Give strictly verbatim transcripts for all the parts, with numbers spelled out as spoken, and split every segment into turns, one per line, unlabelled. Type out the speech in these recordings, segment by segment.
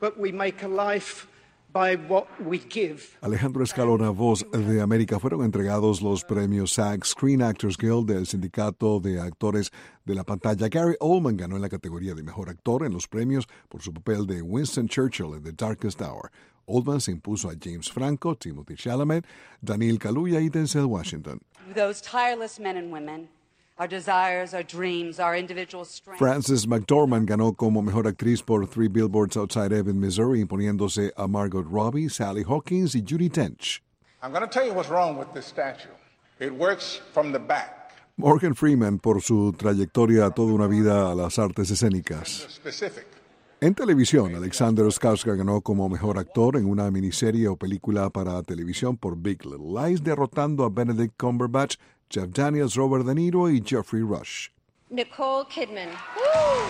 but we make a life by what we give.
Alejandro Escalona, Voz de América. Fueron entregados los premios SAG Screen Actors Guild del Sindicato de Actores de la Pantalla. Gary Oldman ganó en la categoría de Mejor Actor en los premios por su papel de Winston Churchill en The Darkest Hour. Oldman se impuso a James Franco, Timothée Chalamet, Daniel Kaluuya y Denzel Washington.
Those tireless men and women, our desires, our dreams, our individual strengths.
Frances McDormand ganó como mejor actriz por Three Billboards Outside Ebbing, Missouri, imponiéndose a Margot Robbie, Sally Hawkins y Judi Dench.
I'm going to tell you what's wrong with this statue. It works from the back.
Morgan Freeman por su trayectoria toda una vida a las artes escénicas.
Specific.
En televisión, Alexander Skarsgård ganó como mejor actor en una miniserie o película para televisión por Big Little Lies, derrotando a Benedict Cumberbatch, Jeff Daniels, Robert De Niro y Jeffrey Rush.
Nicole Kidman.
Oh,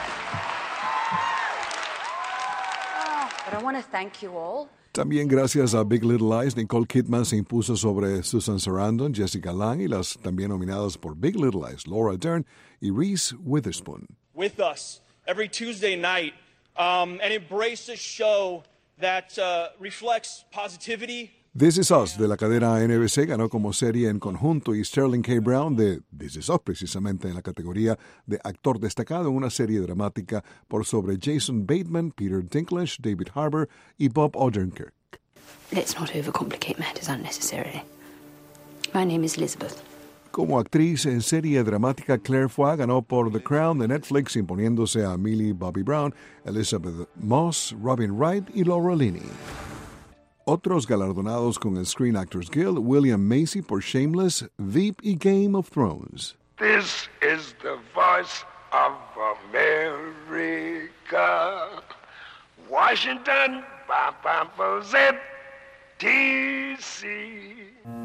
but I want to thank you all.
También gracias a Big Little Lies, Nicole Kidman se impuso sobre Susan Sarandon, Jessica Lange y las también nominadas por Big Little Lies, Laura Dern y Reese Witherspoon.
With us every Tuesday night um, and embrace a show that uh, reflects positivity.
This Is Us de la cadena N B C ganó como serie en conjunto y Sterling K. Brown de This Is Us precisamente en la categoría de actor destacado en una serie dramática por sobre Jason Bateman, Peter Dinklage, David Harbour y Bob Odenkirk.
Let's not overcomplicate matters unnecessarily. My name is Elizabeth.
Como actriz en serie dramática, Claire Foy ganó por The Crown de Netflix, imponiéndose a Millie Bobby Brown, Elizabeth Moss, Robin Wright y Laura Linney. Otros galardonados con el Screen Actors Guild, William Macy por Shameless, Veep y Game of Thrones.
This is the voice of America. Washington, D C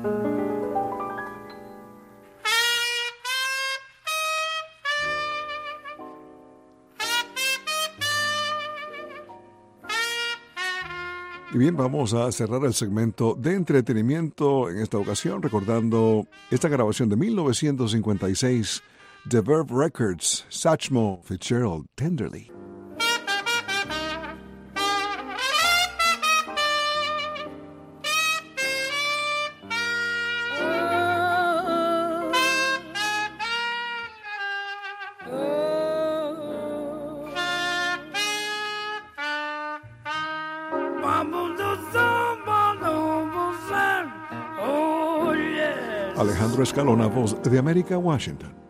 Y bien, vamos a cerrar el segmento de entretenimiento en esta ocasión recordando esta grabación de mil novecientos cincuenta y seis de Verve Records, Satchmo Fitzgerald, Tenderly. Alejandro Escalona, Voz de América, Washington.